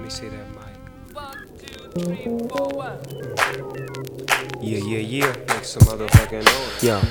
me see that mic. 1, 2, 3, 4, 1. Yeah. Make some motherfucking noise. Yo.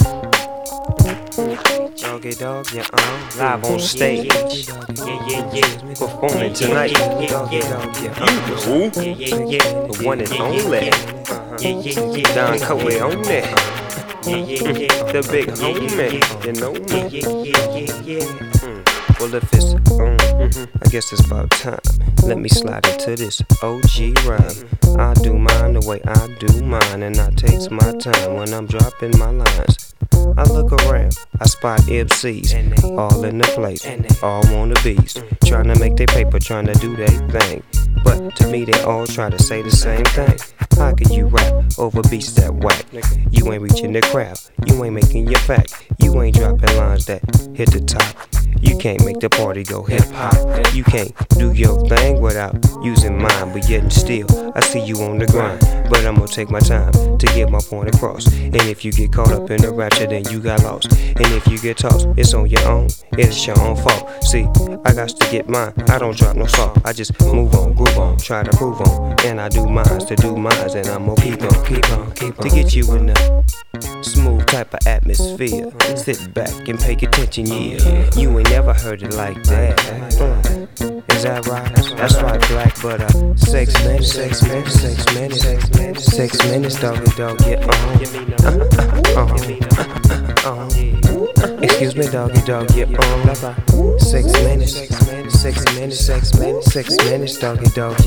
Doggy dog, live on stage. Yeah. Performing tonight. Doggy dog, Who? The one and only. Don Coey on that. The big homie, you know me. Well, if it's I guess it's about time. Let me slide into this OG rhyme. I do mine the way I do mine, and I takes my time when I'm dropping my lines. I look around, I spot MCs, all in the place, all wannabes, trying to make their paper, trying to do their thing. But to me, they all try to say the same thing. How can you rap over beats that whack? You ain't reaching the crowd, you ain't making your fact, you ain't dropping lines that hit the top. You can't make the party go hip hop. You can't do your thing without using mine, but yet and still, I see you on the grind. But I'm gonna take my time to get my point across. And if you get caught up in the rapture, then you got lost. And if you get tossed, it's on your own, it's your own fault. See, I got to get mine, I don't drop no salt. I just move on, groove on, try to prove on. And I do mines to do mines, and I'm gonna keep on to get you in the smooth type of atmosphere. Sit back and pay attention, yeah. You ain't never heard it like that. Is that right? That's right, black, but 6 minutes, doggy, yeah, excuse me, doggy, yeah, 6 minutes, doggy,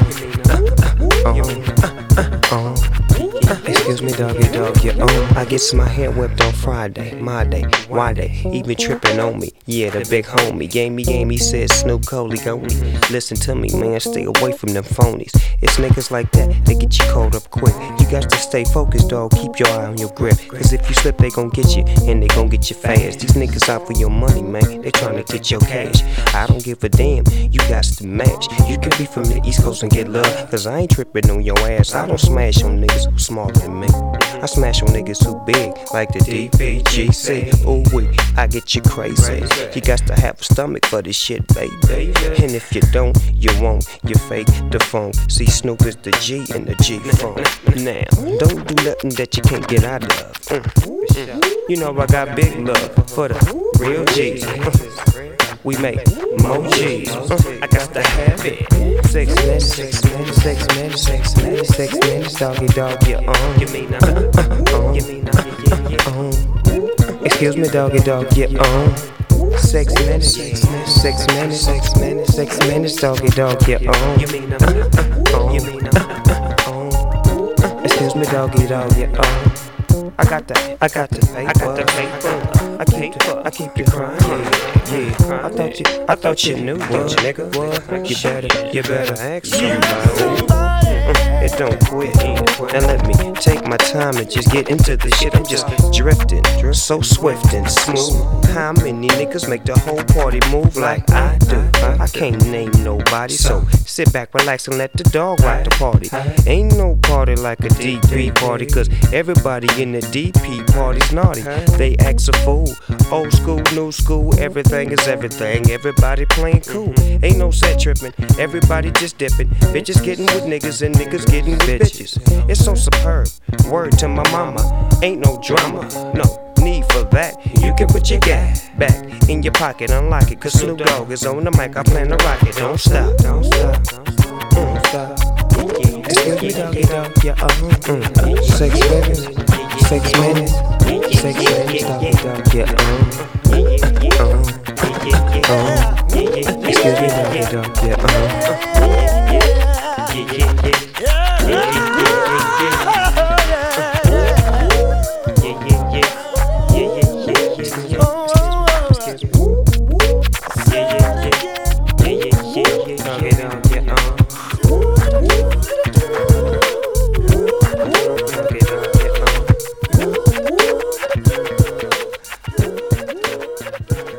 yeah, excuse me, doggy, yeah, I gets my hair whipped on Friday, my day, why they even tripping on me? Yeah, the big homie gave me, said Snoop Coley, go me. Listen to me, man, stay away from them phonies. It's niggas like that, they get you caught up quick. You got to stay focused, dog, keep your eye on your grip. Cause if you slip, they gon' get you, and they gon' get you fast. These niggas out for your money, man, they tryna get your cash. I don't give a damn, you got to match. You can be from the East Coast and get love, cause I ain't tripping on your ass. I don't smash on niggas who smaller than me. I smash on niggas who big, like the DPGC. Ooh wee, I get you crazy. You got to have a stomach for this shit, baby. And if you don't, you won't. You fake the phone. See, Snoop is the G and the G phone. Now, don't do nothing that you can't get out of. You know I got big love for the real G's. We make more G's. I got to have it. 6 minutes, doggy, Give me now. excuse me, doggy, yeah, 6 minutes, doggy, yeah, Give me now. excuse me, doggy, yeah, I got the paper. I keep you crying. Yeah. I thought you knew what, nigga. What? You better ask somebody. It don't quit. Now let me take my time and just get into the shit. I'm just drifting, so swift and smooth. How many niggas make the whole party move like I do? I can't name nobody, so sit back, relax, and let the dog rock the party. Ain't no party like a DP party, cause everybody in the DP party's naughty. They act a fool, old school, new school, everything is everything. Everybody playing cool, ain't no set tripping, everybody just dipping. Bitches getting with niggas and niggas getting with bitches. It's so superb, word to my mama, ain't no drama, no need for that. You can put your gat back in your pocket, unlock it, cause Snoop Dogg is on the mic, I plan to rock it. Don't stop. Excuse me, doggy, yeah, 6 minutes, doggy, yeah, excuse me, doggy, yeah,